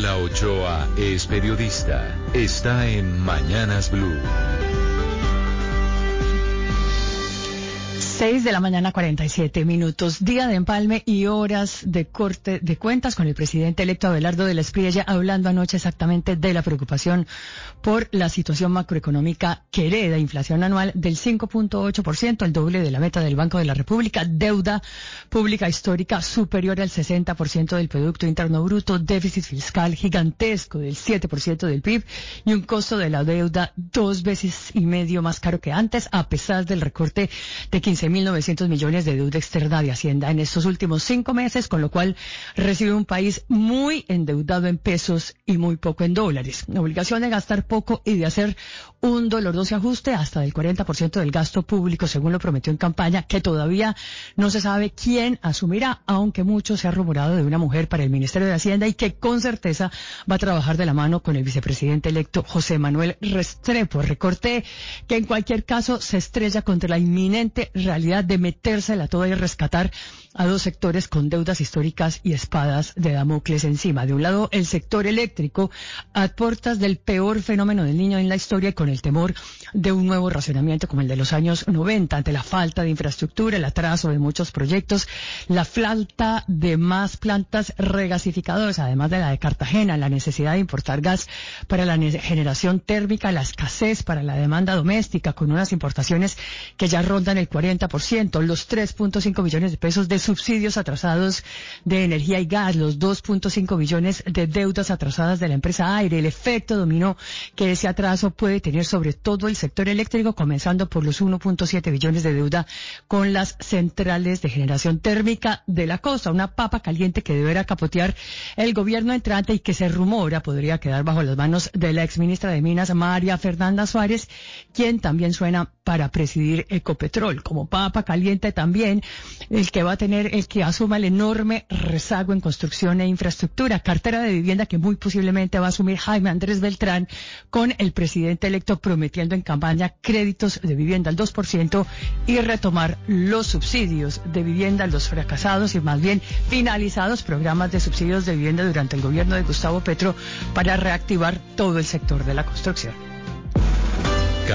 Paola Ochoa es periodista. Está en Mañanas Blue. 6:47 a.m, día de empalme y horas de corte de cuentas con el presidente electo Abelardo de la Espriella, hablando anoche exactamente de la preocupación por la situación macroeconómica que hereda inflación anual del 5.8%, el doble de la meta del Banco de la República, deuda pública histórica superior al 60% del Producto Interno Bruto, déficit fiscal gigantesco del 7% del PIB y un costo de la deuda 2,5 veces más caro que antes, a pesar del recorte de 15.900 millones de deuda externa de Hacienda en estos últimos 5 meses, con lo cual recibe un país muy endeudado en pesos y muy poco en dólares. La obligación de gastar poco y de hacer un doloroso ajuste hasta del 40% del gasto público, según lo prometió en campaña, que todavía no se sabe quién asumirá, aunque mucho se ha rumorado de una mujer para el Ministerio de Hacienda y que con certeza va a trabajar de la mano con el vicepresidente electo José Manuel Restrepo. Recorte que en cualquier caso se estrella contra la inminente realidad de metérsela toda y rescatar a dos sectores con deudas históricas y espadas de Damocles encima. De un lado, el sector eléctrico, a puertas del peor fenómeno del Niño en la historia y con el temor de un nuevo racionamiento como el de los años 90, ante la falta de infraestructura, el atraso de muchos proyectos, la falta de más plantas regasificadoras, además de la de Cartagena, la necesidad de importar gas para la generación térmica, la escasez para la demanda doméstica, con unas importaciones que ya rondan el 40%, los 3.5 billones de pesos de subsidios atrasados de energía y gas, los 2.5 billones de deudas atrasadas de la empresa Aire, el efecto dominó que ese atraso puede tener sobre todo el sector eléctrico, comenzando por los 1.7 billones de deuda con las centrales de generación térmica de la costa, una papa caliente que deberá capotear el gobierno entrante y que se rumora podría quedar bajo las manos de la exministra de Minas, María Fernanda Suárez, quien también suena para presidir Ecopetrol. Como papa caliente también el que va a tener, el que asuma el enorme rezago en construcción e infraestructura, cartera de vivienda que muy posiblemente va a asumir Jaime Andrés Beltrán, con el presidente electo prometiendo en campaña créditos de vivienda al 2% y retomar los subsidios de vivienda, los fracasados y más bien finalizados programas de subsidios de vivienda durante el gobierno de Gustavo Petro para reactivar todo el sector de la construcción.